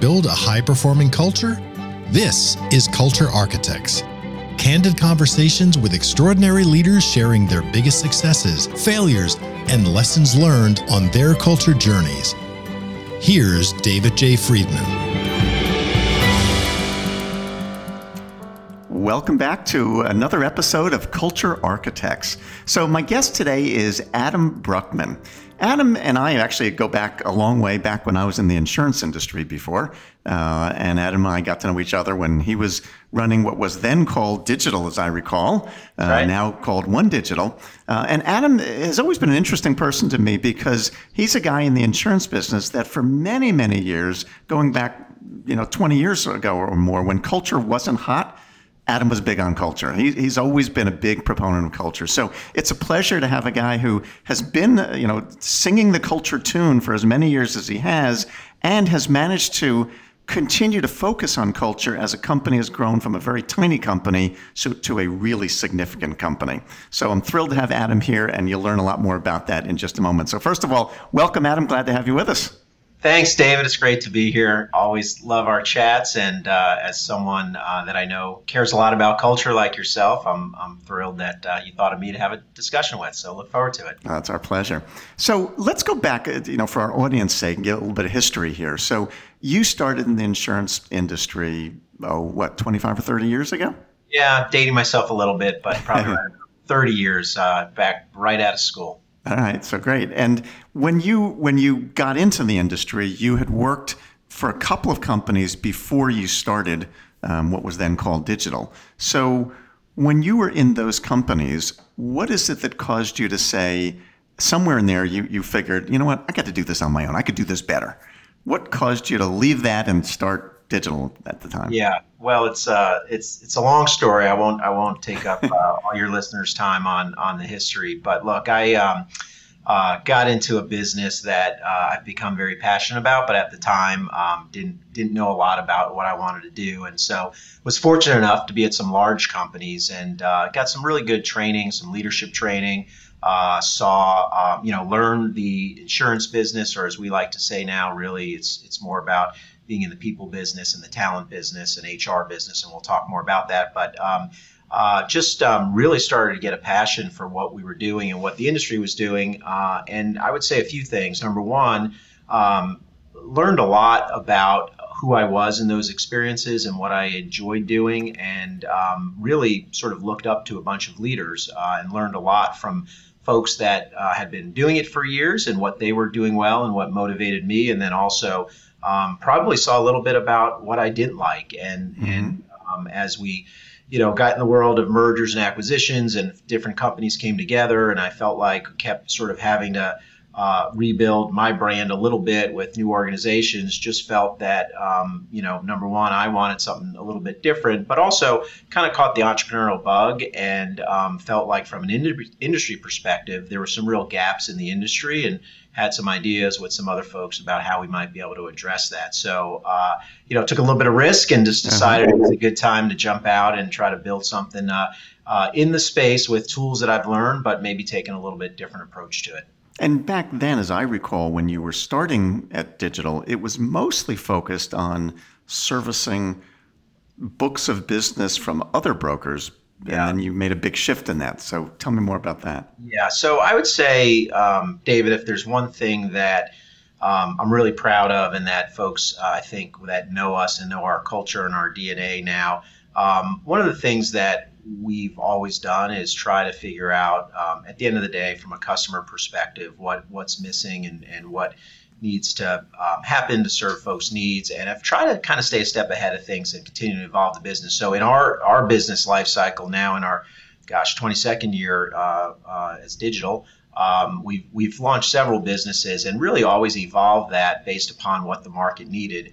build a high-performing culture? This is Culture Architects. Candid conversations with extraordinary leaders sharing their biggest successes, failures, and lessons learned on their culture journeys. Here's David J. Friedman. Welcome back to another episode of Culture Architects. So my guest today is Adam Bruckman. Adam and I actually go back a long way, back when I was in the insurance industry before. And Adam and I got to know each other when he was running what was then called Digital, as I recall, right. Now called One Digital. And Adam has always been an interesting person to me because he's a guy in the insurance business that for many, many years, going back 20 years ago or more, when culture wasn't hot, Adam was big on culture. He's always been a big proponent of culture. So it's a pleasure to have a guy who has been, singing the culture tune for as many years as he has, and has managed to continue to focus on culture as a company has grown from a very tiny company to a really significant company. So I'm thrilled to have Adam here, and you'll learn a lot more about that in just a moment. So first of all, welcome, Adam. Glad to have you with us. Thanks, David. It's great to be here. Always love our chats, and as someone that I know cares a lot about culture like yourself, I'm thrilled that you thought of me to have a discussion with. So look forward to it. It's our pleasure. So let's go back, for our audience's sake, and get a little bit of history here. So you started in the insurance industry, 25 or 30 years ago? Yeah, dating myself a little bit, but probably 30 years back right out of school. All right, so great. And when you got into the industry, you had worked for a couple of companies before you started what was then called Digital. So when you were in those companies, what is it that caused you to say, somewhere in there you figured, you know what, I got to do this on my own. I could do this better. What caused you to leave that and start Digital at the time? Yeah, well, it's a long story. I won't take up all your listeners' time on the history. But look, I got into a business that I've become very passionate about, but at the time didn't know a lot about what I wanted to do, and so was fortunate enough to be at some large companies and got some really good training, some leadership training. Learned the insurance business, or as we like to say now, really it's more about being in the people business and the talent business and HR business, and we'll talk more about that. But really started to get a passion for what we were doing and what the industry was doing. And I would say a few things. Number one, learned a lot about who I was in those experiences and what I enjoyed doing, and really sort of looked up to a bunch of leaders and learned a lot from folks that had been doing it for years and what they were doing well and what motivated me, and then also probably saw a little bit about what I didn't like. And as we got in the world of mergers and acquisitions and different companies came together, and I felt like kept sort of having to rebuild my brand a little bit with new organizations, just felt that, number one, I wanted something a little bit different, but also kind of caught the entrepreneurial bug and felt like from an industry perspective, there were some real gaps in the industry, and had some ideas with some other folks about how we might be able to address that. So, took a little bit of risk and just decided it was a good time to jump out and try to build something in the space with tools that I've learned, but maybe taking a little bit different approach to it. And back then, as I recall, when you were starting at Digital, it was mostly focused on servicing books of business from other brokers. Yeah. And then you made a big shift in that. So tell me more about that. Yeah. So I would say, David, if there's one thing that I'm really proud of, and that folks, I think, that know us and know our culture and our DNA now, one of the things that we've always done is try to figure out, at the end of the day, from a customer perspective, what's missing and what needs to happen to serve folks' needs, and I've tried to kind of stay a step ahead of things and continue to evolve the business. So in our business life cycle now, in our 22nd year as Digital, we've launched several businesses and really always evolved that based upon what the market needed.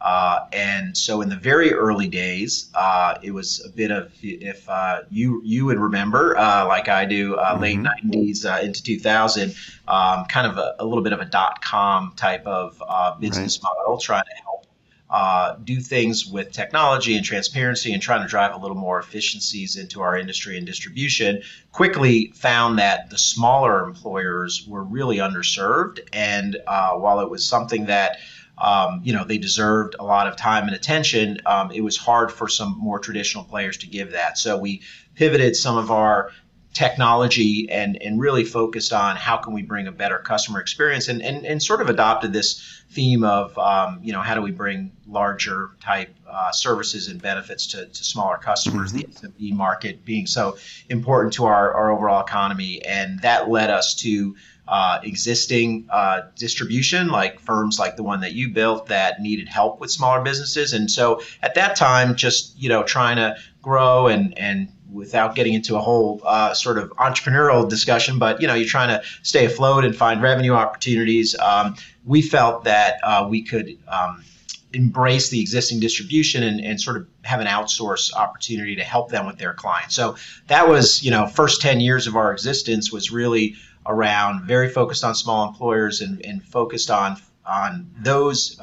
And so in the very early days, it was a bit of, if you would remember, like I do, late 90s into 2000, kind of a little bit of a .com type of business model, trying to help do things with technology and transparency and trying to drive a little more efficiencies into our industry and distribution. Quickly found that the smaller employers were really underserved. And while it was something that they deserved a lot of time and attention. It was hard for some more traditional players to give that. So we pivoted some of our technology and really focused on how can we bring a better customer experience and sort of adopted this theme of, how do we bring larger type services and benefits to smaller customers, the SMB market being so important to our overall economy. And that led us to existing distribution, like firms like the one that you built that needed help with smaller businesses. And so at that time, just, trying to grow and without getting into a whole sort of entrepreneurial discussion, but, you're trying to stay afloat and find revenue opportunities. We felt that we could embrace the existing distribution and sort of have an outsource opportunity to help them with their clients. So that was, first 10 years of our existence was really around very focused on small employers and focused on those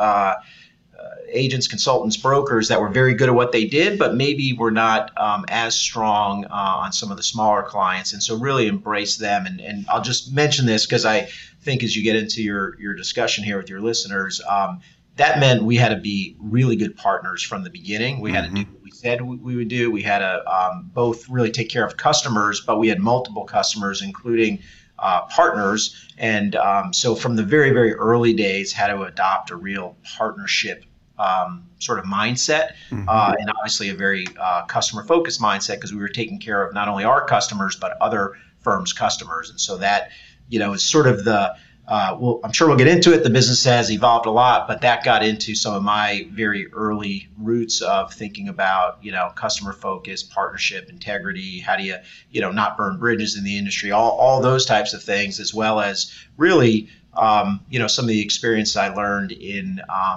agents, consultants, brokers that were very good at what they did, but maybe were not as strong on some of the smaller clients. And so really embrace them. And I'll just mention this because I think as you get into your discussion here with your listeners, that meant we had to be really good partners from the beginning. We had to do what we said we would do. We had to both really take care of customers, but we had multiple customers, including partners. And so from the very, very early days, had to adopt a real partnership sort of mindset, and obviously a very customer-focused mindset because we were taking care of not only our customers, but other firms' customers. And so that, is sort of the I'm sure we'll get into it. The business has evolved a lot, but that got into some of my very early roots of thinking about, customer focus, partnership, integrity. How do you, not burn bridges in the industry, all those types of things, as well as really, some of the experience I learned in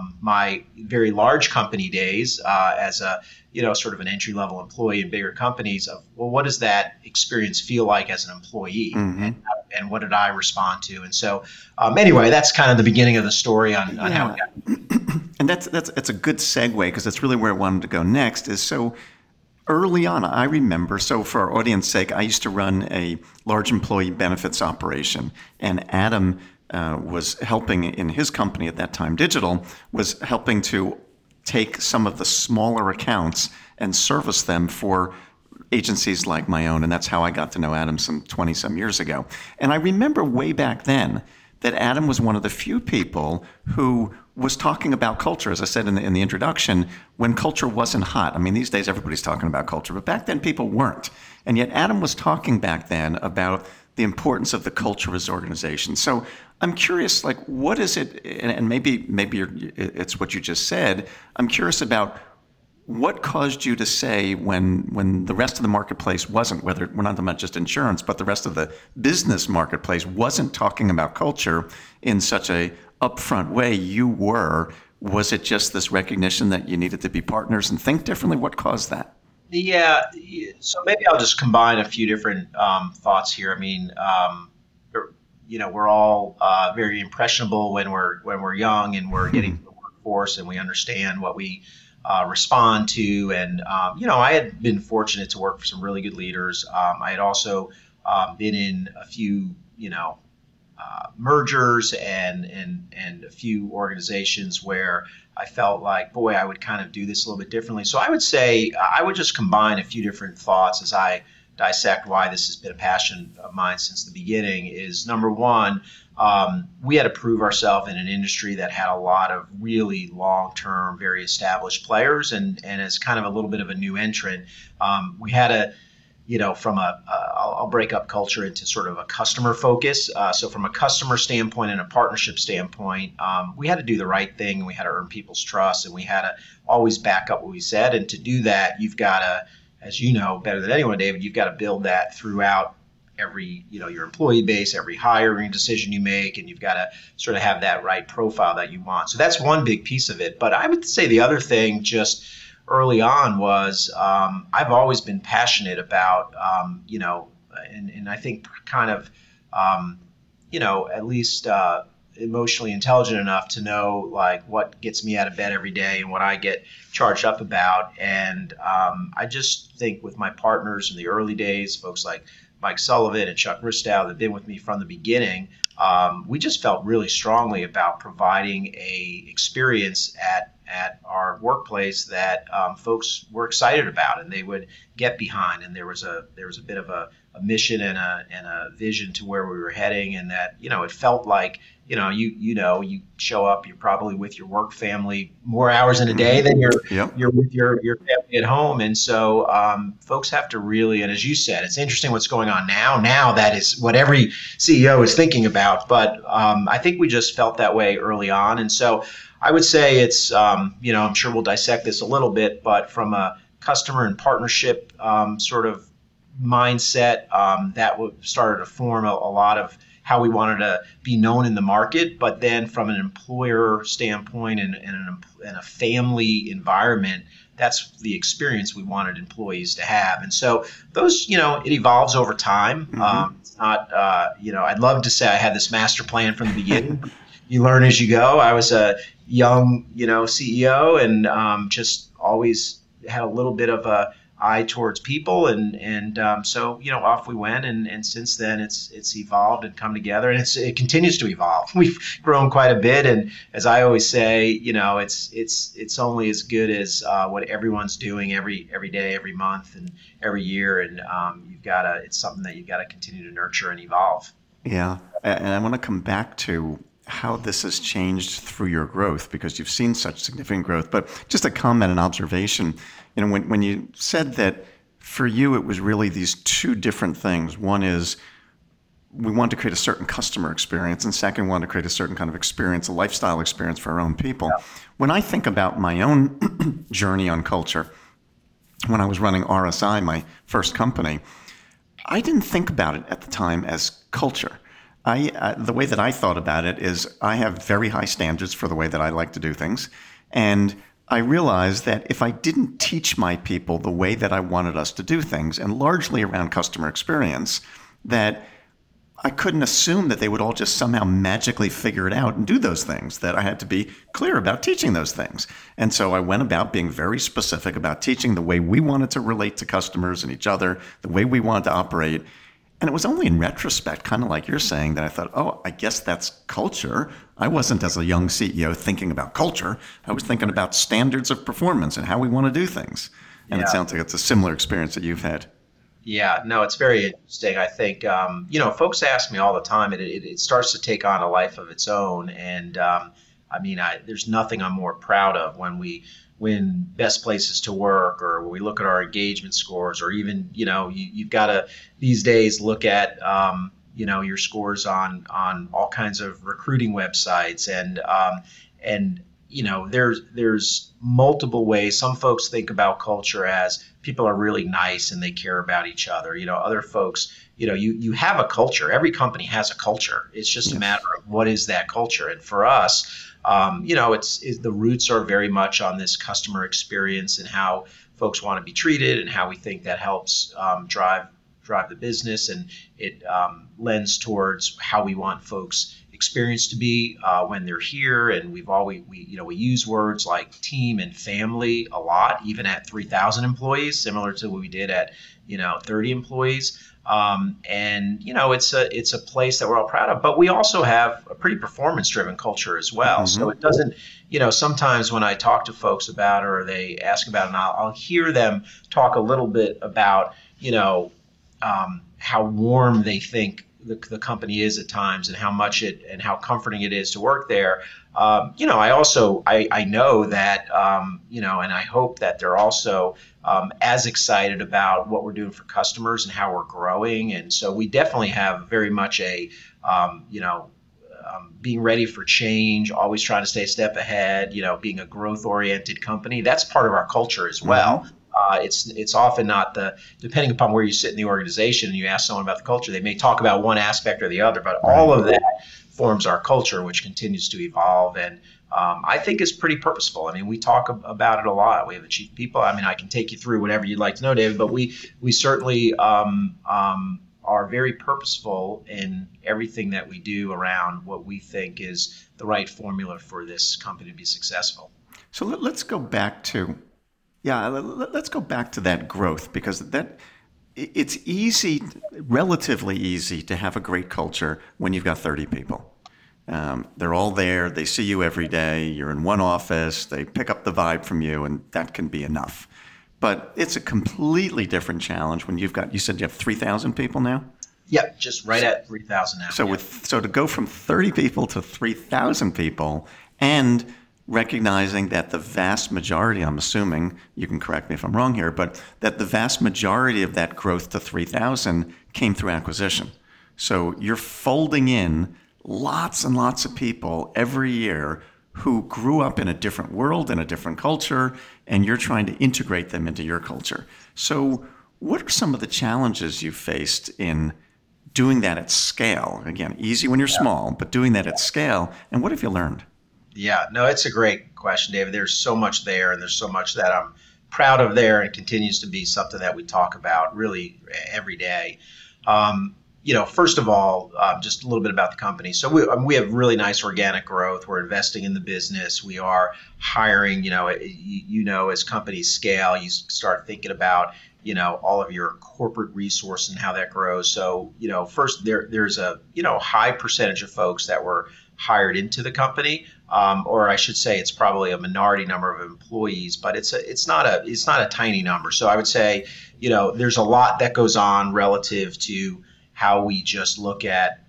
my very large company days as a, sort of an entry-level employee in bigger companies of, well, what does that experience feel like as an employee? And what did I respond to? And so anyway, that's kind of the beginning of the story on how we got. And that's a good segue because that's really where I wanted to go next is so early on, I remember, so for our audience sake, I used to run a large employee benefits operation, and Adam was helping in his company at that time, Digital, was helping to take some of the smaller accounts and service them for agencies like my own. And that's how I got to know Adam some 20-some years ago. And I remember way back then that Adam was one of the few people who was talking about culture, as I said in the introduction, when culture wasn't hot. I mean, these days everybody's talking about culture, but back then people weren't. And yet Adam was talking back then about the importance of the culture of his organization. So I'm curious, like, what is it, and maybe it's what you just said, I'm curious about what caused you to say when the rest of the marketplace wasn't, whether we're not talking about just insurance, but the rest of the business marketplace wasn't talking about culture in such a upfront way, you were. Was it just this recognition that you needed to be partners and think differently? What caused that? Yeah, so maybe I'll just combine a few different thoughts here. I mean, we're all very impressionable when we're young and we're getting to the workforce and we understand what we respond to. And, I had been fortunate to work for some really good leaders. I had also been in a few, mergers and a few organizations where I felt like, boy, I would kind of do this a little bit differently. So I would say I would just combine a few different thoughts as I dissect why this has been a passion of mine since the beginning. Is number one, we had to prove ourselves in an industry that had a lot of really long-term, very established players, and as kind of a little bit of a new entrant, we had to, I'll break up culture into sort of a customer focus. So from a customer standpoint and a partnership standpoint, we had to do the right thing, and we had to earn people's trust, and we had to always back up what we said. And to do that, you've got to, as you know better than anyone, David, you've got to build that throughout every, your employee base, every hiring decision you make, and you've got to sort of have that right profile that you want. So that's one big piece of it. But I would say the other thing just early on was I've always been passionate about, and I think kind of, at least emotionally intelligent enough to know like what gets me out of bed every day and what I get charged up about. And I just think with my partners in the early days, folks like Mike Sullivan and Chuck Ristow that have been with me from the beginning, we just felt really strongly about providing a experience at our workplace that folks were excited about and they would get behind. And there was a bit of a mission and a vision to where we were heading, and that it felt like you show up, you're probably with your work family more hours in a day than you're with your family at home. And so folks have to really, and as you said, it's interesting what's going on now that is what every CEO is thinking about, but I think we just felt that way early on. And so I would say it's I'm sure we'll dissect this a little bit, but from a customer and partnership sort of mindset, that started to form a lot of how we wanted to be known in the market. But then from an employer standpoint and a family environment, that's the experience we wanted employees to have. And so those, it evolves over time. It's not, I'd love to say I had this master plan from the beginning. You learn as you go. I was a young, CEO and just always had a little bit of a eye towards people, and so off we went, and since then it's evolved and come together, and it continues to evolve. We've grown quite a bit, and as I always say, it's only as good as what everyone's doing every day, every month, and every year, and it's something that you've got to continue to nurture and evolve. Yeah, and I want to come back to how this has changed through your growth, because you've seen such significant growth. But just a comment and observation, when you said that for you it was really these two different things. One is we want to create a certain customer experience, and second, we want to create a certain kind of experience, a lifestyle experience for our own people. Yeah. When I think about my own journey on culture, when I was running RSI, my first company, I didn't think about it at the time as culture. The way that I thought about it is I have very high standards for the way that I like to do things. And I realized that if I didn't teach my people the way that I wanted us to do things, and largely around customer experience, that I couldn't assume that they would all just somehow magically figure it out and do those things, that I had to be clear about teaching those things. And so I went about being very specific about teaching the way we wanted to relate to customers and each other, the way we wanted to operate. And it was only in retrospect, kind of like you're saying, that I thought, oh, I guess that's culture. I wasn't, as a young CEO, thinking about culture. I was thinking about standards of performance and how we want to do things. And It sounds like it's a similar experience that you've had. Yeah, no, it's very interesting. I think, folks ask me all the time, and it starts to take on a life of its own. And there's nothing I'm more proud of when we win best places to work, or when we look at our engagement scores, or even, you've got to these days look at, your scores on all kinds of recruiting websites, and there's multiple ways. Some folks think about culture as people are really nice and they care about each other. Other folks, you have a culture. Every company has a culture. It's just a matter of what is that culture. And for us, the roots are very much on this customer experience and how folks want to be treated, and how we think that helps drive the business, and it lends towards how we want folks' experience to be when they're here. And we use words like team and family a lot, even at 3,000 employees, similar to what we did at 30 employees. It's a place that we're all proud of, but we also have a pretty performance-driven culture as well. Mm-hmm. So it doesn't, sometimes when I talk to folks about it, or they ask about it, and I'll hear them talk a little bit about, how warm they think the company is at times, and how much and how comforting it is to work there. I know that, and I hope that they're also as excited about what we're doing for customers and how we're growing. And so we definitely have very much a, being ready for change, always trying to stay a step ahead, being a growth-oriented company. That's part of our culture as well. Mm-hmm. It's often not depending upon where you sit in the organization and you ask someone about the culture, they may talk about one aspect or the other, but all of that forms our culture, which continues to evolve. And I think is pretty purposeful. We talk about it a lot. We have a chief people. I can take you through whatever you'd like to know, David, but we certainly are very purposeful in everything that we do around what we think is the right formula for this company to be successful. So let's go back to that growth, because that it's easy, relatively easy, to have a great culture when you've got 30 people. They're all there. They see you every day. You're in one office. They pick up the vibe from you, and that can be enough. But it's a completely different challenge when you said you have 3,000 people now? Yep, just right at 3,000 now. So to go from 30 people to 3,000 people, and recognizing that the vast majority, I'm assuming, you can correct me if I'm wrong here, but that the vast majority of that growth to 3,000 came through acquisition. So you're folding in lots and lots of people every year who grew up in a different world, in a different culture, and you're trying to integrate them into your culture. So what are some of the challenges you faced in doing that at scale? Again, easy when you're small, but doing that at scale, and what have you learned? Yeah, no, it's a great question, David. There's so much there, and there's so much that I'm proud of there, and continues to be something that we talk about really every day. First of all, just a little bit about the company. So we have really nice organic growth. We're investing in the business. We are hiring. As companies scale, you start thinking about all of your corporate resource and how that grows. So first there's a high percentage of folks that were hired into the company, or I should say, it's probably a minority number of employees, but it's not a tiny number. So I would say there's a lot that goes on relative to how we just look at,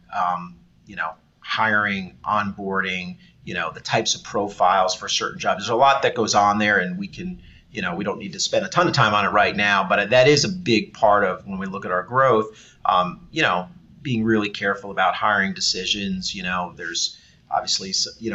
hiring, onboarding, the types of profiles for certain jobs. There's a lot that goes on there, and we can, we don't need to spend a ton of time on it right now, but that is a big part of when we look at our growth, being really careful about hiring decisions. There's obviously,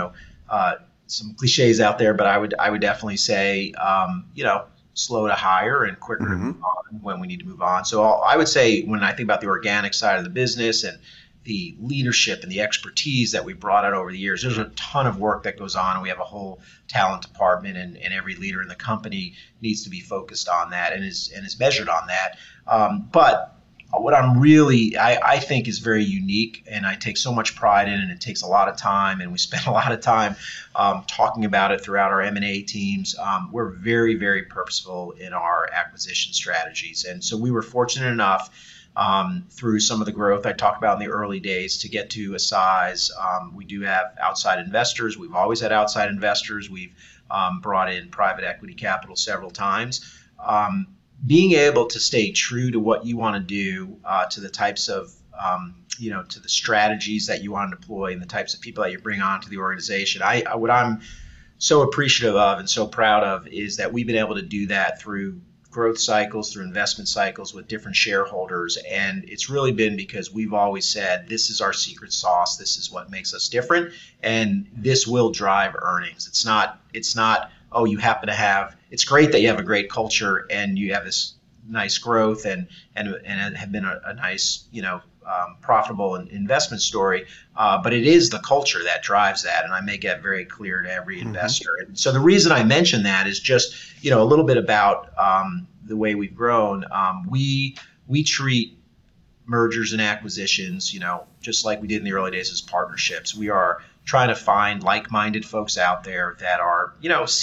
some cliches out there, but I would definitely say, slow to hire and quicker to move on when we need to move on. So I would say, when I think about the organic side of the business and the leadership and the expertise that we brought out over the years, there's a ton of work that goes on, and we have a whole talent department, and every leader in the company needs to be focused on that and is measured on that. But what I'm really, I think is very unique, and I take so much pride in, and it takes a lot of time, and we spend a lot of time talking about it throughout our M&A teams. We're very, very purposeful in our acquisition strategies. And so we were fortunate enough through some of the growth I talked about in the early days to get to a size. We do have outside investors. We've always had outside investors. We've brought in private equity capital several times. Being able to stay true to what you want to do, to the types of, to the strategies that you want to deploy, and the types of people that you bring onto the organization. What I'm so appreciative of and so proud of is that we've been able to do that through growth cycles, through investment cycles with different shareholders. And it's really been because we've always said, this is our secret sauce. This is what makes us different. And this will drive earnings. It's not, oh, you happen to have, it's great that you have a great culture and you have this nice growth and have been a nice, profitable investment story. But it is the culture that drives that. And I make that very clear to every investor. And so the reason I mention that is just, a little bit about the way we've grown. We treat mergers and acquisitions, just like we did in the early days, as partnerships. We are trying to find like-minded folks out there that are,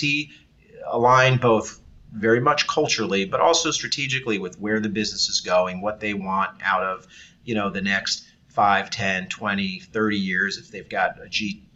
align both very much culturally, but also strategically with where the business is going, what they want out of, the next 5, 10, 20, 30 years, if they've got a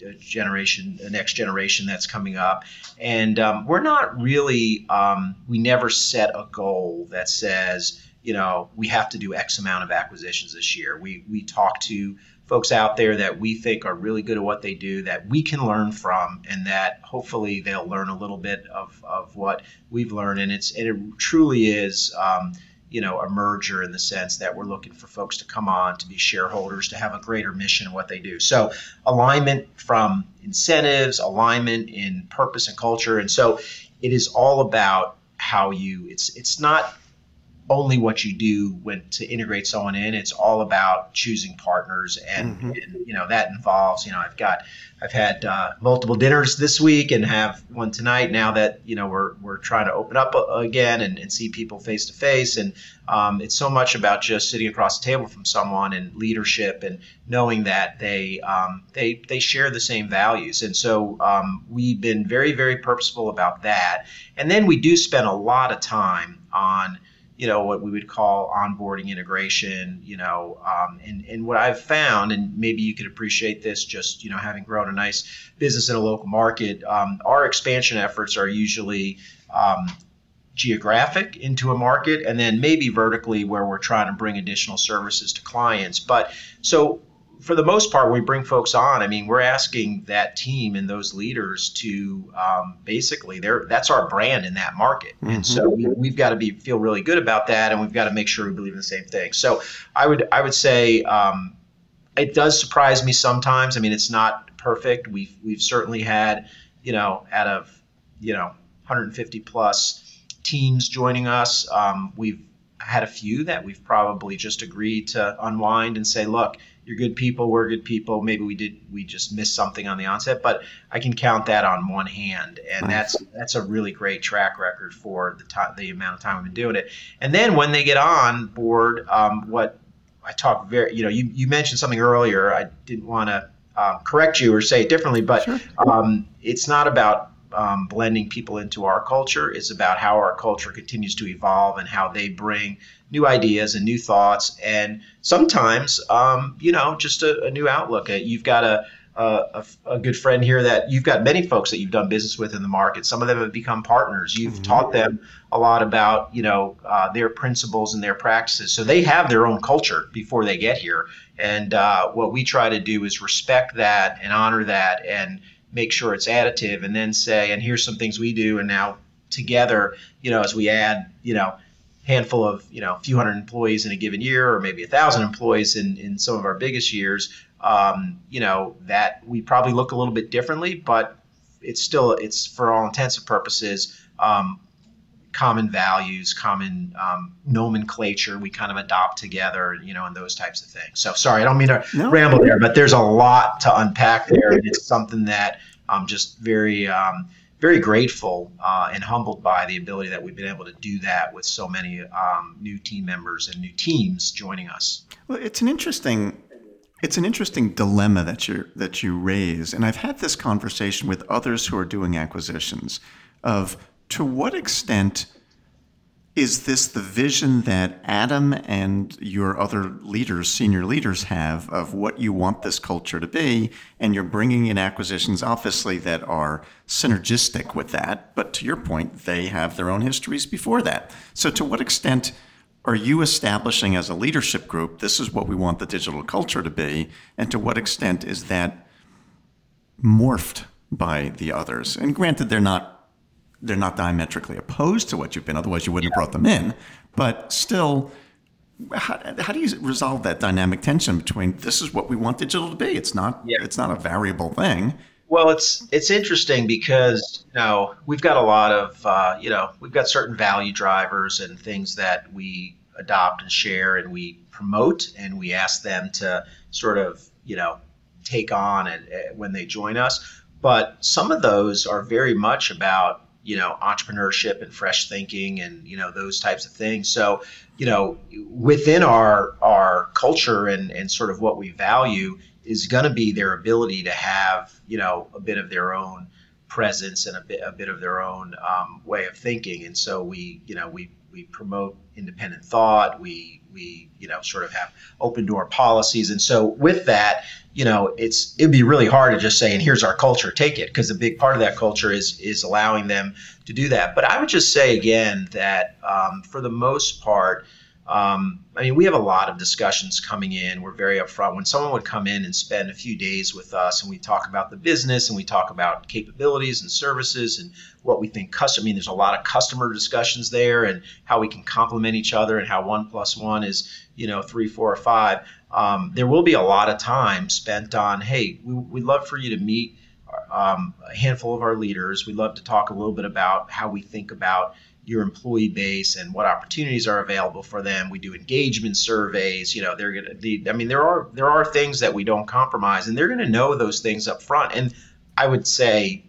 next generation that's coming up. And we're not really, we never set a goal that says, we have to do X amount of acquisitions this year. We talk to folks out there that we think are really good at what they do, that we can learn from, and that hopefully they'll learn a little bit of what we've learned. And it truly is, a merger in the sense that we're looking for folks to come on, to be shareholders, to have a greater mission in what they do. So alignment from incentives, alignment in purpose and culture. And so it is all about how it's not only what you do to integrate someone in. It's all about choosing partners, and that involves, I've had multiple dinners this week and have one tonight now that, we're trying to open up again and see people face to face. And it's so much about just sitting across the table from someone and leadership and knowing that they share the same values. And so we've been very, very purposeful about that. And then we do spend a lot of time on what we would call onboarding integration, and what I've found, and maybe you could appreciate this just, having grown a nice business in a local market, our expansion efforts are usually geographic into a market, and then maybe vertically where we're trying to bring additional services to clients. But so for the most part, when we bring folks on, we're asking that team and those leaders to basically, that's our brand in that market. Mm-hmm. And so we've got to feel really good about that, and we've got to make sure we believe in the same thing. So I would say it does surprise me sometimes. It's not perfect. We've certainly had, out of 150 plus teams joining us, we've had a few that we've probably just agreed to unwind and say, look, you're good people, we're good people. Maybe we just missed something on the onset, but I can count that on one hand, and that's a really great track record for the amount of time we've been doing it. And then when they get on board, what I talk you mentioned something earlier. I didn't want to correct you or say it differently, but sure. It's not about blending people into our culture. It's about how our culture continues to evolve and how they bring new ideas and new thoughts, and sometimes, just a new outlook. You've got a good friend here that you've got many folks that you've done business with in the market. Some of them have become partners. You've mm-hmm. taught them a lot about, their principles and their practices. So they have their own culture before they get here. And what we try to do is respect that and honor that and make sure it's additive, and then say, and here's some things we do. And now together, as we add, handful of, a few hundred employees in a given year, or maybe 1,000 employees in some of our biggest years, that we probably look a little bit differently, but it's for all intents and purposes, common values, common nomenclature we kind of adopt together, and those types of things. So sorry, I don't mean to ramble there, but there's a lot to unpack there. And it's something that I'm just very, very grateful and humbled by the ability that we've been able to do that with so many new team members and new teams joining us. Well, it's an interesting dilemma that you raise, and I've had this conversation with others who are doing acquisitions of, to what extent is this the vision that Adam and your other leaders, senior leaders, have of what you want this culture to be, and you're bringing in acquisitions, obviously, that are synergistic with that, but to your point, they have their own histories before that. So to what extent are you establishing as a leadership group, this is what we want the digital culture to be, and to what extent is that morphed by the others? And granted, they're not diametrically opposed to what you've been, otherwise you wouldn't have brought them in. But still, how do you resolve that dynamic tension between, this is what we want digital to be? It's not a variable thing. Well, it's interesting because, we've got a lot of, we've got certain value drivers and things that we adopt and share and we promote, and we ask them to sort of, take on when they join us. But some of those are very much about, entrepreneurship and fresh thinking and, those types of things. So, within our culture and sort of what we value is going to be their ability to have, a bit of their own presence and a bit of their own way of thinking. And so we promote independent thought. We sort of have open door policies. And so with that, it'd be really hard to just say, and here's our culture, take it, because a big part of that culture is allowing them to do that. But I would just say again that for the most part, we have a lot of discussions coming in. We're very upfront. When someone would come in and spend a few days with us and we talk about the business and we talk about capabilities and services and what we think there's a lot of customer discussions there and how we can complement each other and how 1 + 1 is, 3, 4, or 5. There will be a lot of time spent on, hey, we'd love for you to meet a handful of our leaders. We'd love to talk a little bit about how we think about your employee base and what opportunities are available for them. We do engagement surveys. They're going to there are things that we don't compromise, and they're going to know those things up front. And I would say,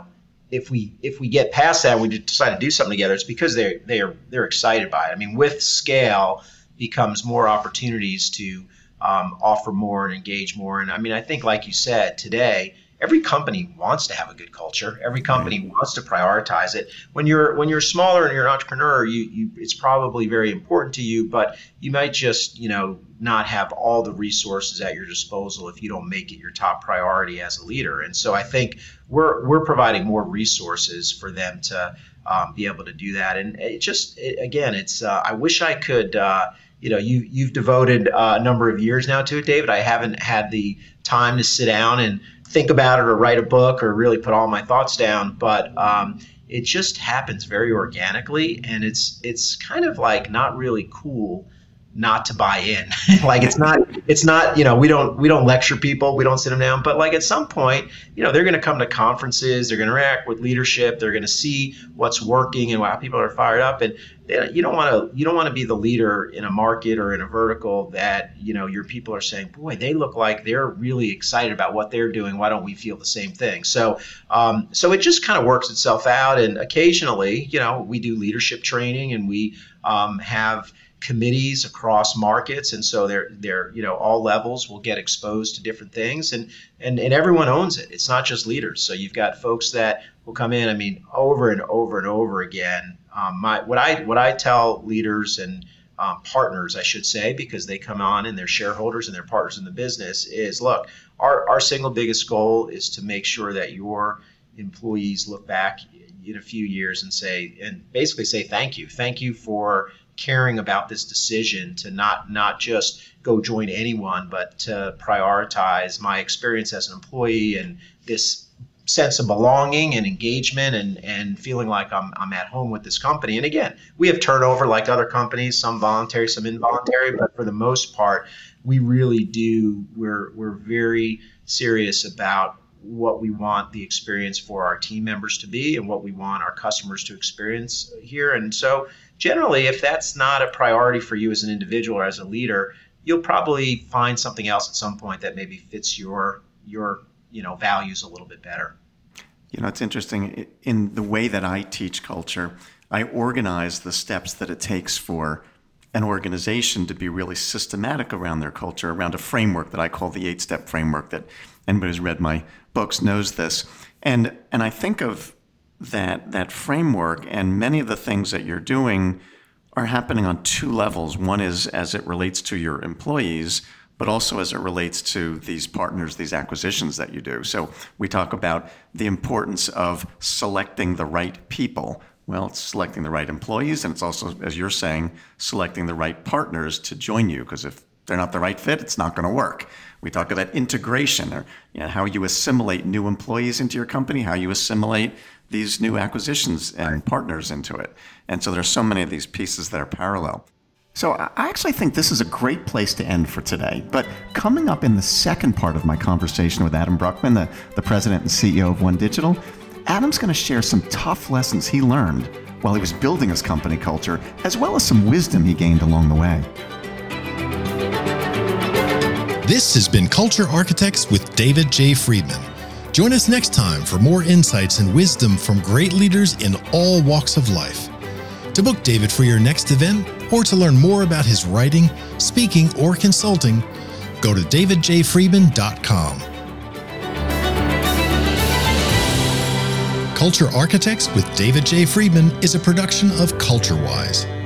if we get past that, and we decide to do something together, it's because they're excited by it. With scale becomes more opportunities to offer more and engage more. And I think, like you said, today every company wants to have a good culture. Every company wants to prioritize it. When you're smaller and you're an entrepreneur, it's probably very important to you, but you might just, not have all the resources at your disposal if you don't make it your top priority as a leader. And so I think we're providing more resources for them to be able to do that. And I wish I could. You've devoted a number of years now to it, David. I haven't had the time to sit down and think about it or write a book or really put all my thoughts down, but it just happens very organically, and it's kind of like not really cool not to buy in. Like it's not, we don't lecture people, we don't sit them down, but like at some point, they're going to come to conferences, they're going to interact with leadership, they're going to see what's working and how people are fired up. And you don't want to be the leader in a market or in a vertical that, your people are saying, boy, they look like they're really excited about what they're doing. Why don't we feel the same thing? So it just kind of works itself out. And occasionally, we do leadership training, and we have committees across markets, and so they're all levels will get exposed to different things, and everyone owns it. It's not just leaders. So you've got folks that will come in, over and over and over again. What I tell leaders and partners, I should say, because they come on and they're shareholders and they're partners in the business, is look, our single biggest goal is to make sure that your employees look back in a few years and basically say thank you for caring about this decision to not just go join anyone, but to prioritize my experience as an employee and this sense of belonging and engagement and feeling like I'm at home with this company. And again, we have turnover like other companies, some voluntary, some involuntary, but for the most part, we really do. We're very serious about what we want the experience for our team members to be and what we want our customers to experience here. And so generally, if that's not a priority for you as an individual or as a leader, you'll probably find something else at some point that maybe fits your values a little bit better. It's interesting. In the way that I teach culture, I organize the steps that it takes for an organization to be really systematic around their culture, around a framework that I call the 8-step framework. That anybody who's read my books knows this. And I think of that framework, and many of the things that you're doing are happening on two levels. One is as it relates to your employees, but also as it relates to these partners, these acquisitions that you do. So we talk about the importance of selecting the right people. Well, it's selecting the right employees, and it's also, as you're saying, selecting the right partners to join you, because if they're not the right fit, it's not going to work. We talk about integration, or how you assimilate new employees into your company, how you assimilate these new acquisitions and partners into it. And so there's so many of these pieces that are parallel. So I actually think this is a great place to end for today. But coming up in the second part of my conversation with Adam Bruckman, the president and CEO of OneDigital, Adam's going to share some tough lessons he learned while he was building his company culture, as well as some wisdom he gained along the way. This has been Culture Architects with David J. Friedman. Join us next time for more insights and wisdom from great leaders in all walks of life. To book David for your next event, or to learn more about his writing, speaking, or consulting, go to davidjfriedman.com. Culture Architects with David J. Friedman is a production of CultureWise.